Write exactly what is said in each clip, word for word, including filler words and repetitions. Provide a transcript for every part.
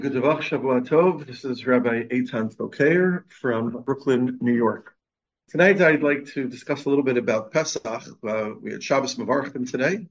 Good Davach, Shavua Tov. This is Rabbi Eitan Tokayer from Brooklyn, New York. Tonight, I'd like to discuss a little bit about Pesach. Uh, we had Shabbos Mavarchim today,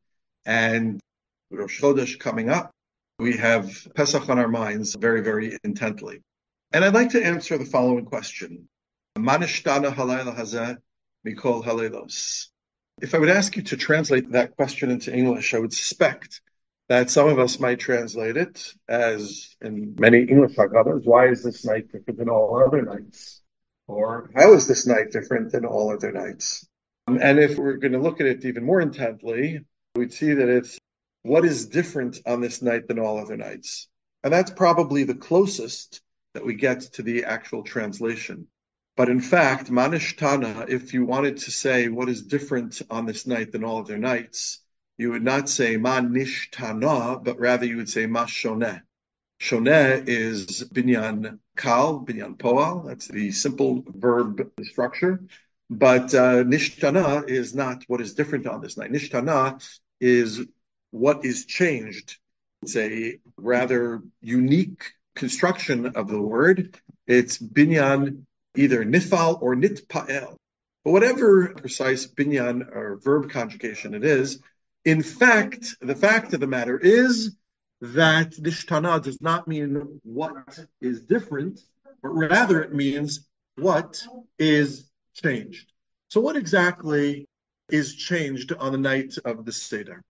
and Rosh Chodesh coming up. We have Pesach on our minds very, very intently. And I'd like to answer the following question. Manishtana halayla hazeh mikol halaylos. If I would ask you to translate that question into English, I would suspect that some of us might translate it as in many English Haggadahs, why is this night different than all other nights? Or how is this night different than all other nights? Um, and if we're going to look at it even more intently, we'd see that it's what is different on this night than all other nights. And that's probably the closest that we get to the actual translation. But in fact, Manishtana, if you wanted to say what is different on this night than all other nights, you would not say ma nishtana, but rather you would say ma shoneh. Shoneh is binyan kal, binyan poal. That's the simple verb structure. But uh, nishtana is not what is different on this night. Nishtana is what is changed. It's a rather unique construction of the word. It's binyan either nifal or nitpael. But whatever precise binyan or verb conjugation it is, in fact, the fact of the matter is that nishtana does not mean what is different, but rather it means what is changed. So what exactly is changed on the night of the Seder?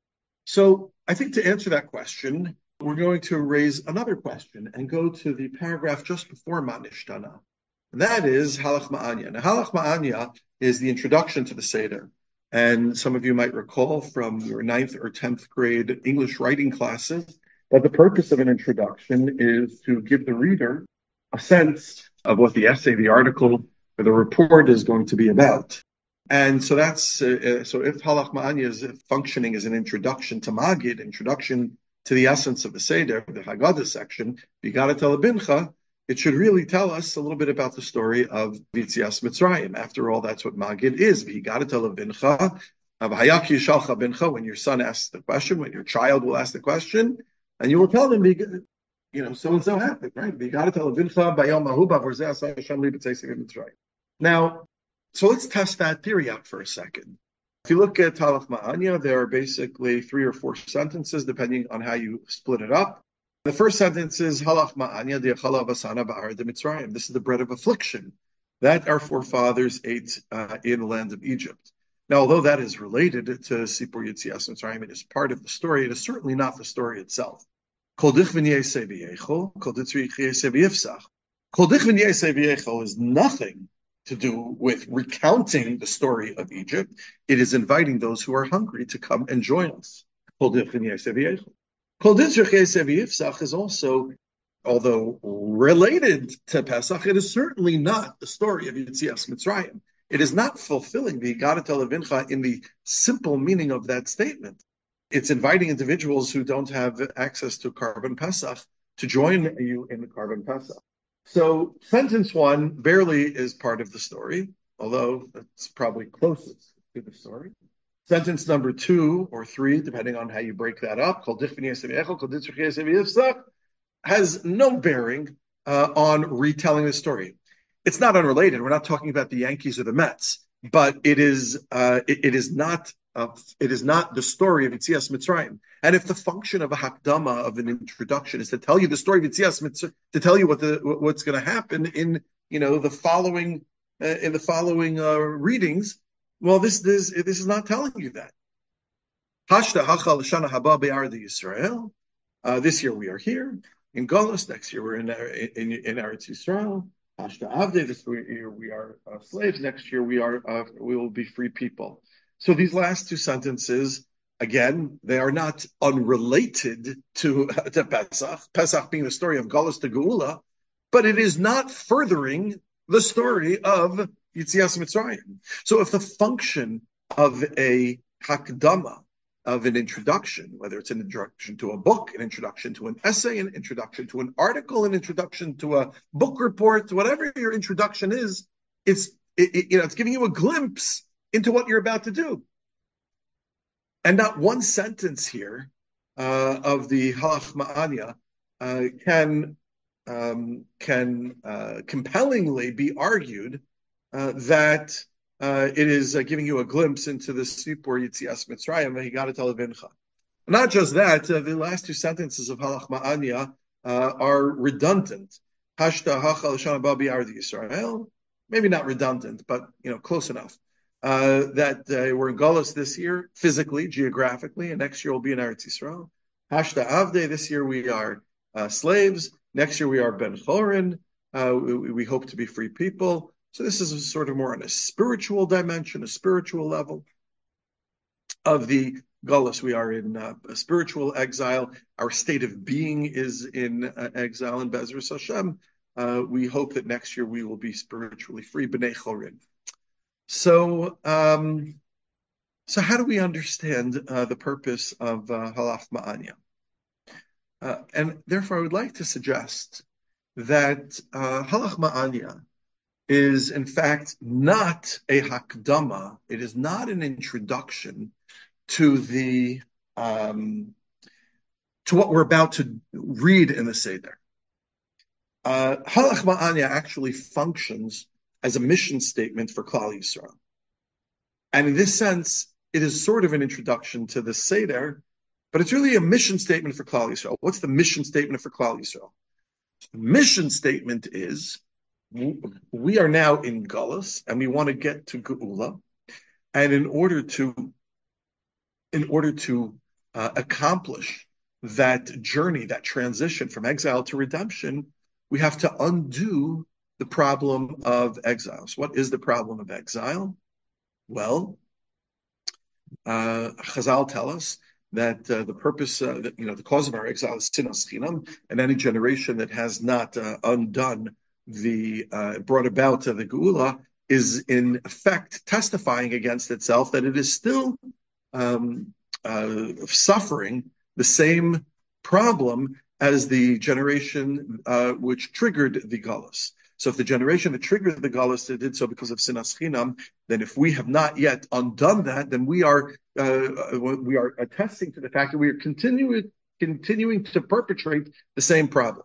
So I think to answer that question, we're going to raise another question and go to the paragraph just before Manishtana. And that is Halach Ma'anya. Now, Halach Ma'anya is the introduction to the Seder. And some of you might recall from your ninth or tenth grade English writing classes that the purpose of an introduction is to give the reader a sense of what the essay, the article, or the report is going to be about. And so that's, uh, so if Halach Ma'anya is functioning as an introduction to Magid, introduction to the essence of the Seder, the Haggadah section, V'yigarat Bincha, it should really tell us a little bit about the story of Yitzias Mitzrayim. After all, that's what Magid is. V'yigarat Bincha, V'hayak Yishalcha Bincha, when your son asks the question, when your child will ask the question, and you will tell them, you know, so-and-so happened, right? V'yigarat Bincha, Bayom Mahu, B'avorzeh Asay Hashem Li B'tzei Mitzrayim. Now, so let's test that theory out for a second. If you look at Halach Ma'anya, there are basically three or four sentences, depending on how you split it up. The first sentence is Halach Ma'anya di'achala vasana ba'ar de Mitzrayim. This is the bread of affliction that our forefathers ate uh, in the land of Egypt. Now, although that is related to Sipur Yitzias Mitzrayim, it is part of the story. It is certainly not the story itself. Kol dich v'niyesei v'yechol, kol ditzri yechiyesei v'yifsach. Kol dich v'niyesei v'yechol is nothing to do with recounting the story of Egypt. It is inviting those who are hungry to come and join us. Kol dich v'niyesei v'yechol. Kol ditzri yechiyesei v'yifsach is also, although related to Pesach, it is certainly not the story of Yitzias Mitzrayim. It is not fulfilling the V'yigarat Bincha in the simple meaning of that statement. It's inviting individuals who don't have access to Karban Pesach to join you in the Karban Pesach. So sentence one barely is part of the story, although it's probably closest to the story. Sentence number two or three, depending on how you break that up, has no bearing uh, on retelling the story. It's not unrelated. We're not talking about the Yankees or the Mets, but it is uh, it, it is not uh, it is not the story of Yitzias Mitzrayim. And if the function of a hakdama, of an introduction, is to tell you the story of Yitzias Mitzrayim, to tell you what the what's going to happen in you know the following uh, in the following uh, readings, well, this this this is not telling you that. Hashta hachal shana haba be'ard Yisrael. This year we are here in Golos. Next year we're in in, in Eretz Yisrael. Hashta avdei. This year we are uh, slaves. Next year we are uh, we will be free people. So these last two sentences, again, they are not unrelated to, to Pesach, Pesach being the story of Galus to Geula, but it is not furthering the story of Yitzias Mitzrayim. So if the function of a hakdama, of an introduction, whether it's an introduction to a book, an introduction to an essay, an introduction to an article, an introduction to a book report, whatever your introduction is, it's it, it, you know it's giving you a glimpse into what you're about to do. And not one sentence here uh, of the Halach Ma'anya uh, can um, can uh, compellingly be argued uh, that uh, it is uh, giving you a glimpse into the Sipur Yitzias Mitzrayim, V'higadat Levincha. Not just that, uh, the last two sentences of Halach Ma'anya uh, are redundant. Hashta Hachal Shana Babi Ardi Yisrael. Maybe not redundant, but you know, close enough. Uh, that uh, we're in Galus this year, physically, geographically, and next year we'll be in Eretz Yisrael. Hashta Avde, this year we are uh, slaves. Next year we are Ben Chorin. Uh, we, we hope to be free people. So this is a sort of more on a spiritual dimension, a spiritual level of the Galus. We are in uh, a spiritual exile. Our state of being is in uh, exile. In Bezras Hashem, uh, we hope that next year we will be spiritually free. B'nei Chorin. So, um, so how do we understand uh, the purpose of uh, Halach Ma'anya? Uh, and therefore, I would like to suggest that uh, Halach Ma'anya is, in fact, not a hakdama. It is not an introduction to the um, to what we're about to read in the Seder. Uh, Halach Ma'anya actually functions as a mission statement for Klal Yisrael. And in this sense, it is sort of an introduction to the Seder, but it's really a mission statement for Klal Yisrael. What's the mission statement for Klal Yisrael? The mission statement is, we are now in Galus, and we want to get to Geula. And in order to, in order to uh, accomplish that journey, that transition from exile to redemption, we have to undo the problem of exile. So what is the problem of exile? Well, uh, Chazal tell us that uh, the purpose, uh, that, you know, the cause of our exile is sinas chinam, and any generation that has not uh, undone the, uh, brought about uh, the geula is in effect testifying against itself that it is still um, uh, suffering the same problem as the generation uh, which triggered the galus. So if the generation that triggered the galus did so because of sinas chinam, then if we have not yet undone that, then we are uh, we are attesting to the fact that we are continuing continuing to perpetrate the same problem.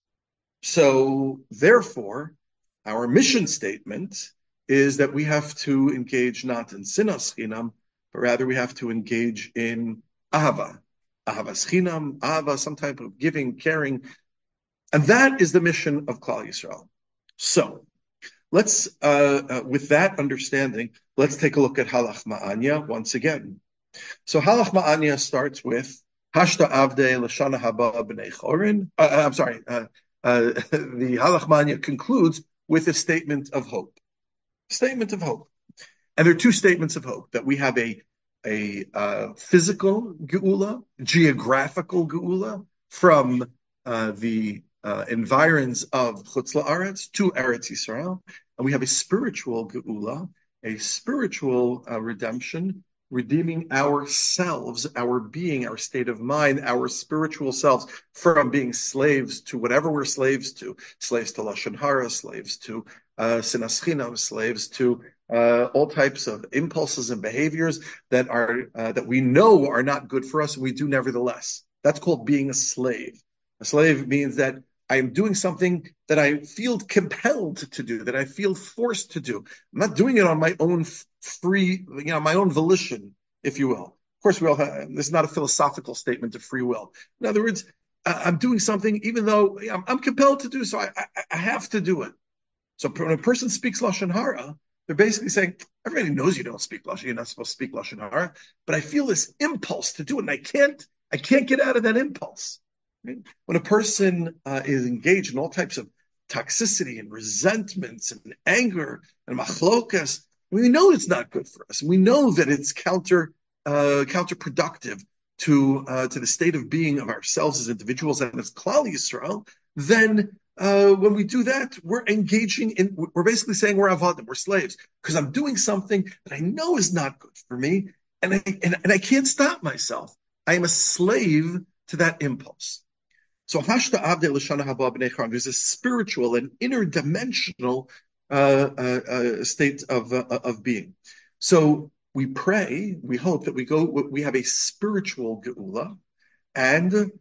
So therefore, our mission statement is that we have to engage not in sinas chinam, but rather we have to engage in ahava, ahavas chinam, ahava, some type of giving, caring, and that is the mission of Klal Yisrael. So, let's, uh, uh, with that understanding, let's take a look at Halach Ma'anya once again. So, Halach Ma'anya starts with Hashta Avdei L'Shana Haba B'nei Chorin. Uh, I'm sorry. Uh, uh, the Halach Ma'anya concludes with a statement of hope. Statement of hope, and there are two statements of hope: that we have a a uh, physical geula, geographical geula from uh, the Uh, environs of Chutz La'aretz to Eretz Yisrael, and we have a spiritual geula, a spiritual uh, redemption, redeeming ourselves, our being, our state of mind, our spiritual selves from being slaves to whatever we're slaves to, slaves to Lashon Hara, slaves to uh, Sinas Chinam, slaves to uh, all types of impulses and behaviors that are uh, that we know are not good for us, and we do nevertheless. That's called being a slave. A slave means that I am doing something that I feel compelled to do, that I feel forced to do. I'm not doing it on my own free, you know, my own volition, if you will. Of course, we all have, this is not a philosophical statement of free will. In other words, I'm doing something even though I'm, I'm compelled to do so. I, I, I have to do it. So when a person speaks Lashon Hara, they're basically saying, everybody knows you don't speak Lashon, you're not supposed to speak Lashon Hara, but I feel this impulse to do it, and I can't, I can't get out of that impulse. When a person uh, is engaged in all types of toxicity and resentments and anger and machlokas, we know it's not good for us. And we know that it's counter uh, counterproductive to uh, to the state of being of ourselves as individuals and as Klal Yisrael. Then uh, when we do that, we're engaging in, we're basically saying we're avodim, we're slaves, because I'm doing something that I know is not good for me, and I, and, and I can't stop myself. I am a slave to that impulse. So Hashta Avdei L'Shana Haba B'nei Chorin, there's a spiritual and interdimensional uh, uh, uh, state of uh, of being. So we pray, we hope that we go, we have a spiritual geula, and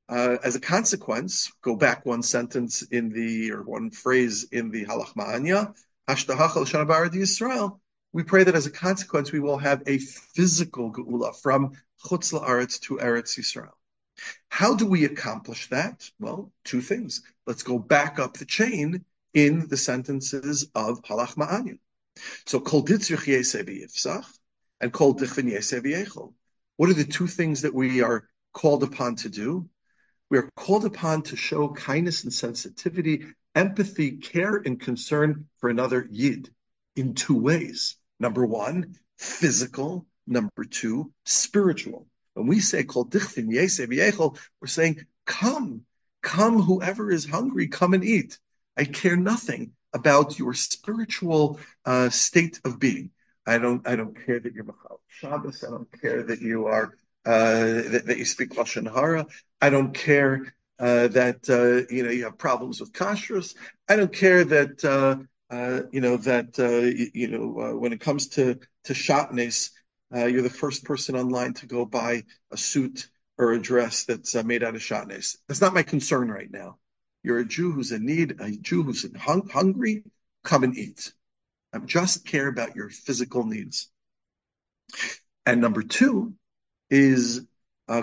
uh, as a consequence, go back one sentence in the, or one phrase in the Halach Ma'anya, Hashtacha L'Shana Ba'arad Yisrael, we pray that as a consequence, we will have a physical geula from Chutz La'aretz to Eretz Yisrael. How do we accomplish that? Well, two things. Let's go back up the chain in the sentences of Halach Ma'anya. So, Kol Ditzrich Yeseh V'Yifsach and Kol Dichvin Yeseh V'Yechol. What are the two things that we are called upon to do? We are called upon to show kindness and sensitivity, empathy, care, and concern for another Yid in two ways. Number one, physical. Number two, spiritual. When we say Kol Dichvin Yeseh V'Yechol, we're saying, come, come, whoever is hungry, come and eat. I care nothing about your spiritual uh, state of being. I don't, I don't care that you're Machal Shabbos. I don't care that you are uh, that, that you speak Lashon Hara. I don't care uh, that uh, you know you have problems with kashrus. I don't care that uh, uh, you know that uh, you, you know uh, when it comes to to shatnez, uh, you're the first person online to go buy a suit or a dress that's uh, made out of shatnez. That's not my concern right now. You're a Jew who's in need, a Jew who's hung, hungry. Come and eat. I just care about your physical needs. And number two is uh,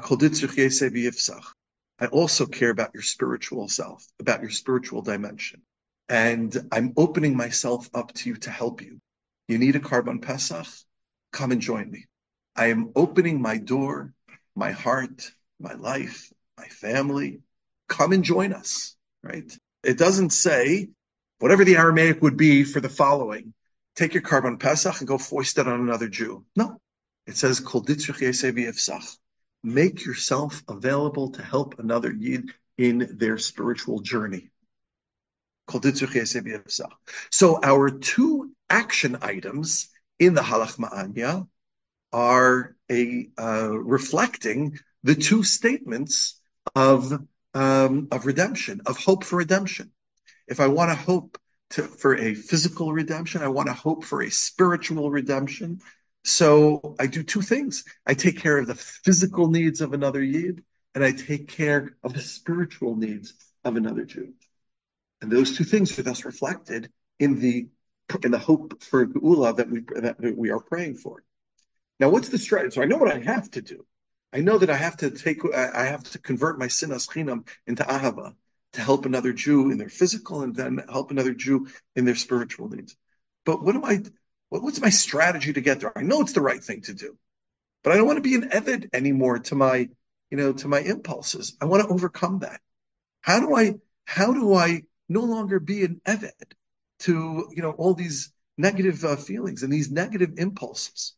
I also care about your spiritual self, about your spiritual dimension. And I'm opening myself up to you to help you. You need a Karban Pesach? Come and join me. I am opening my door, my heart, my life, my family. Come and join us, right? It doesn't say, whatever the Aramaic would be for the following, take your Karban Pesach and go foist it on another Jew. No. It says, Kol ditzrich yeseh v'yifsach. Make yourself available to help another Yid in their spiritual journey. Kol ditzrich yeseh v'yifsach. So our two action items in the Halach Ma'anya are a uh, reflecting the two statements of um, of redemption, of hope for redemption. If I want to hope to, for a physical redemption, I want to hope for a spiritual redemption. So I do two things. I take care of the physical needs of another Yid, and I take care of the spiritual needs of another Jew. And those two things are thus reflected in the in the hope for Geula that we that we are praying for. Now, what's the strategy? So I know what I have to do. I know that I have to take I have to convert my sinas chinam into ahava to help another Jew in their physical and then help another Jew in their spiritual needs. But what am I? What, what's my strategy to get there? I know it's the right thing to do, but I don't want to be an eved anymore to my, you know, to my impulses. I want to overcome that. How do I? How do I no longer be an eved to, you know, all these negative uh, feelings and these negative impulses?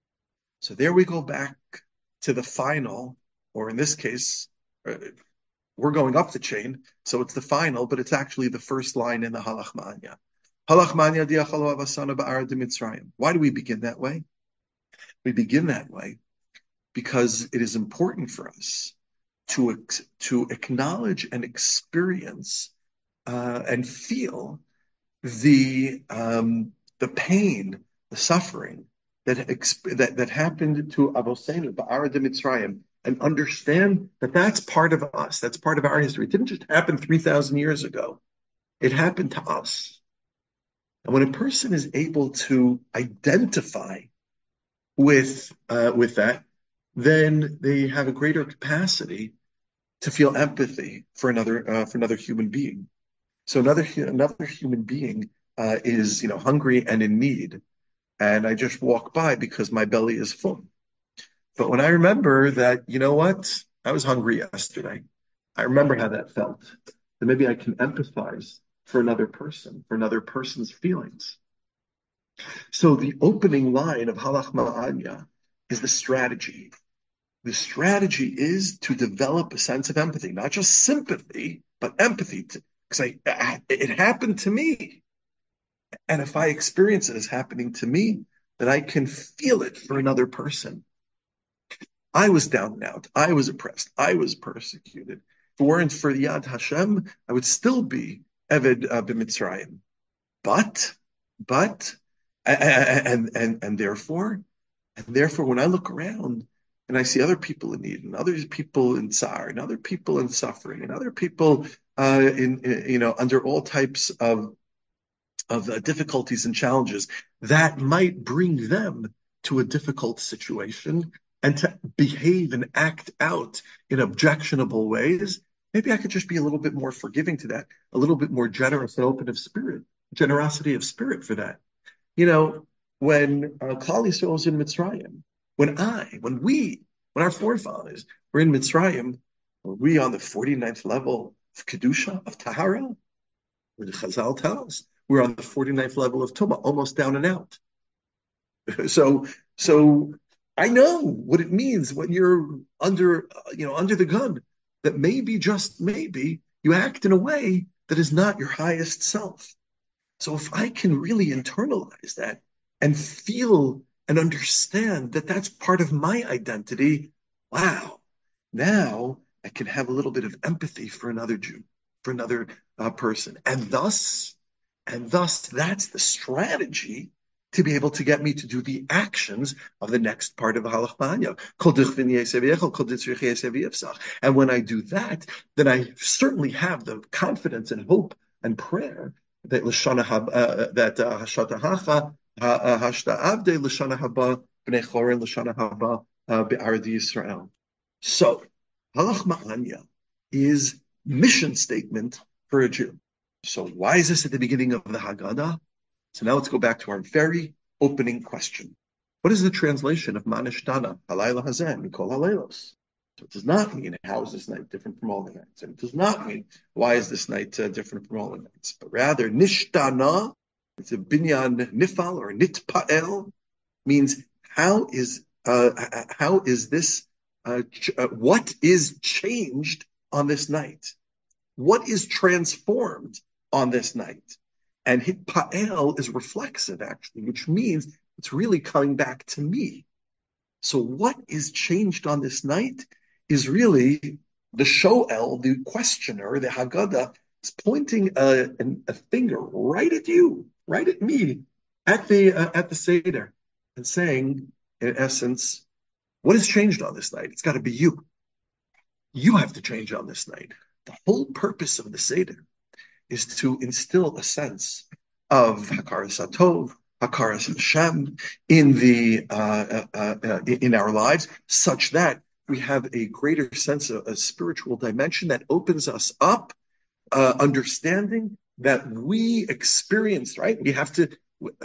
So there we go back to the final, or in this case, uh, we're going up the chain, so it's the final, but it's actually the first line in the Halach Ma'anya. Halach Ma'anya diachalo avasana ba'arad Mitzrayim. Why do we begin that way? We begin that way because it is important for us to, to acknowledge and experience uh, and feel the um, the pain, the suffering that that, that happened to Avosenu ba'arad Mitzrayim, and understand that that's part of us. That's part of our history. It didn't just happen three thousand years ago. It happened to us. And when a person is able to identify with uh, with that, then they have a greater capacity to feel empathy for another uh, for another human being. So another another human being uh, is, you know, hungry and in need, and I just walk by because my belly is full. But when I remember that, you know what, I was hungry yesterday, I remember how that felt. Then maybe I can empathize for another person, for another person's feelings. So the opening line of Halach Ma'anya is the strategy. The strategy is to develop a sense of empathy, not just sympathy, but empathy. Because I, I, it happened to me. And if I experience it as happening to me, then I can feel it for another person. I was down and out. I was oppressed. I was persecuted. If it weren't for the Yad Hashem, I would still be Eved uh, b'Mitzrayim. But, but, and, and, and, and therefore, and therefore, when I look around, and I see other people in need, and other people in tsar, and other people in suffering, and other people uh, in, in you know under all types of of uh, difficulties and challenges that might bring them to a difficult situation and to behave and act out in objectionable ways, maybe I could just be a little bit more forgiving to that, a little bit more generous and open of spirit, generosity of spirit for that. You know, when uh, Klal Yisrael was in Mitzrayim, when I, when we, when our forefathers were in Mitzrayim, were we on the forty-ninth level of Kedusha, of Tahara? Where the Chazal tells we're on the forty-ninth level of Tumah, almost down and out. So, so I know what it means when you're under, you know, under the gun, that maybe, just maybe, you act in a way that is not your highest self. So if I can really internalize that and feel and understand that that's part of my identity, wow, now I can have a little bit of empathy for another Jew, for another uh, person. And thus, and thus, that's the strategy to be able to get me to do the actions of the next part of the Halach Ma'anya. And when I do that, then I certainly have the confidence and hope and prayer that Lashana Haba, uh, that Hashata Hacha, Hashta Avde, Lashana Haba, Bnei Chorin, Lashana Haba, Be'ardi Yisrael. So, Halach Ma'anya is mission statement for a Jew. So why is this at the beginning of the Haggadah? So now let's go back to our very opening question. What is the translation of Manishtana, Halayla Hazeh, Mikol Halaylos? So it does not mean, how is this night different from all the nights? And it does not mean, why is this night uh, different from all the nights? But rather, Nishtana, it's a binyan nifal or nitpa'el, means how is uh, how is this, uh, ch- uh, what is changed on this night? What is transformed on this night? And hitpa'el is reflexive, actually, which means it's really coming back to me. So what is changed on this night is really the shoel, the questioner, the Haggadah, is pointing a, a finger right at you, right at me, at the uh, at the Seder, and saying, in essence, what has changed on this night? It's got to be you. You have to change on this night. The whole purpose of the Seder is to instill a sense of Hakaras Hatov, Hakaras Hashem in the uh, uh, uh, in our lives, such that we have a greater sense of a spiritual dimension that opens us up, uh, understanding that we experience, right? We have to.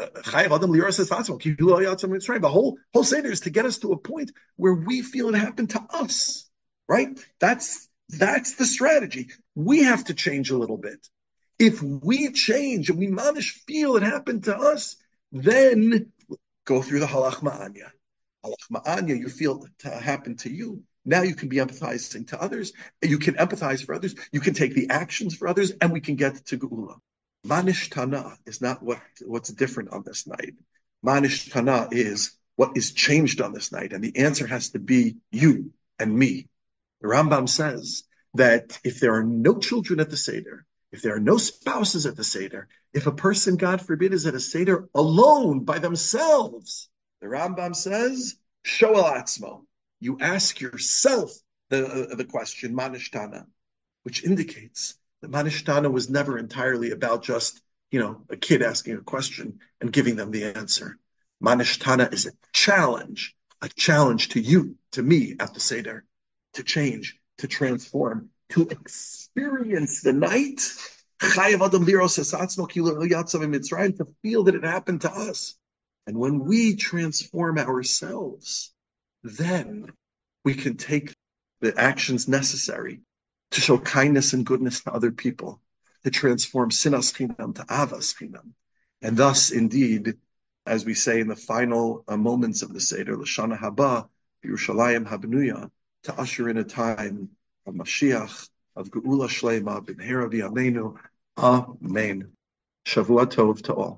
The whole whole Seder is to get us to a point where we feel it happened to us, right? That's that's the strategy. We have to change a little bit. If we change and we manish feel it happened to us, then go through the halach ma'anya. Halach ma'anya, you feel it happened to you. Now you can be empathizing to others. You can empathize for others. You can take the actions for others, and we can get to geula. Manish Tana is not what, what's different on this night. Manish Tana is what is changed on this night, and the answer has to be you and me. The Rambam says that if there are no children at the Seder, if there are no spouses at the Seder, if a person, God forbid, is at a Seder alone by themselves, the Rambam says, Shoel Atzmo. You ask yourself the, uh, the question, Manishtana, which indicates that Manishtana was never entirely about just, you know, a kid asking a question and giving them the answer. Manishtana is a challenge, a challenge to you, to me at the Seder, to change, to transform, to experience the night, to feel that it happened to us. And when we transform ourselves, then we can take the actions necessary to show kindness and goodness to other people, to transform sinas chinam to avas chinam. And thus, indeed, as we say in the final uh, moments of the Seder, Lashana Haba, Yerushalayim Habnuya, to usher in a time of Mashiach, of Geula Shlema, B'mehera B'yameinu. Amen. Shavua Tov to all.